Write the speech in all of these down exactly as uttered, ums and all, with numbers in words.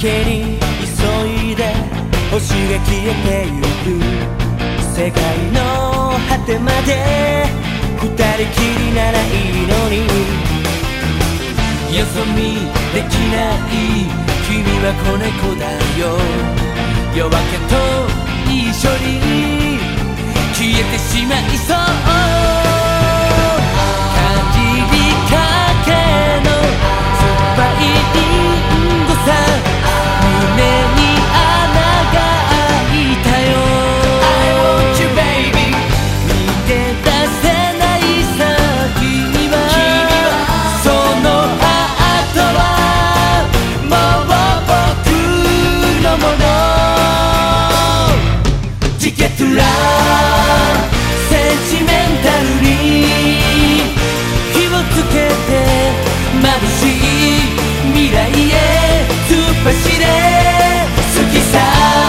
けに急いで星が消えてゆく世界の果てまで二人きりならいいのによそ見できない君は子猫だよ夜明けと一緒に消えてしまいそう限りかけの酸っぱいリンゴさ胸に穴が開いたよ I want you baby 逃げ出せないさ君はそのハートはもう僕のものチケットラセンチメンタルに火をつけて眩しい未来へ突っ走れ好きさ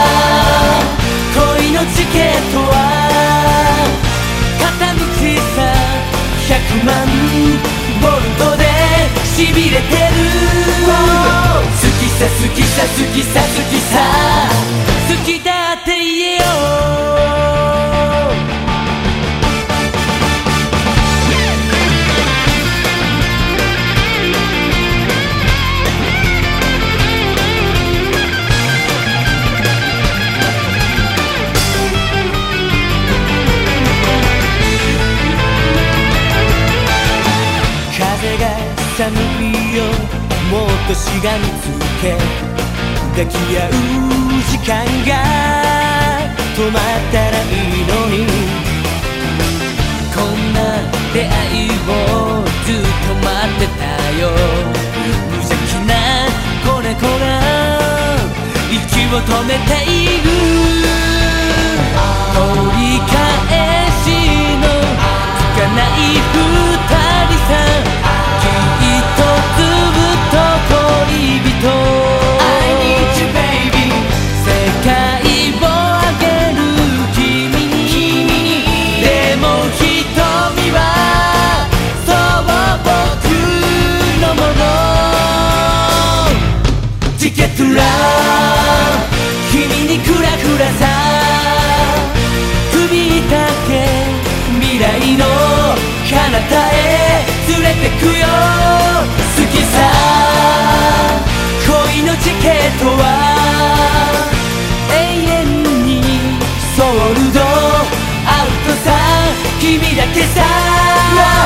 恋のチケットは片道さひゃくまんボルトでしびれてる好きさ好きさ好きさ好きさ好きだって言えよ風が寒いよもっとしがみつけ抱き合う時間が止まったらいいのにこんな出会いをずっと待ってたよ無邪気な子猫が息を止めている取り返しのつかない二人さきっとずっと恋人 I need you baby 世界をあげる君にでも瞳はそう僕のものチケットラ君にクラクラさ首だけ未来の彼方へ連れてくよ好きさ恋のチケットは永遠にソールドアウトさ君だけさ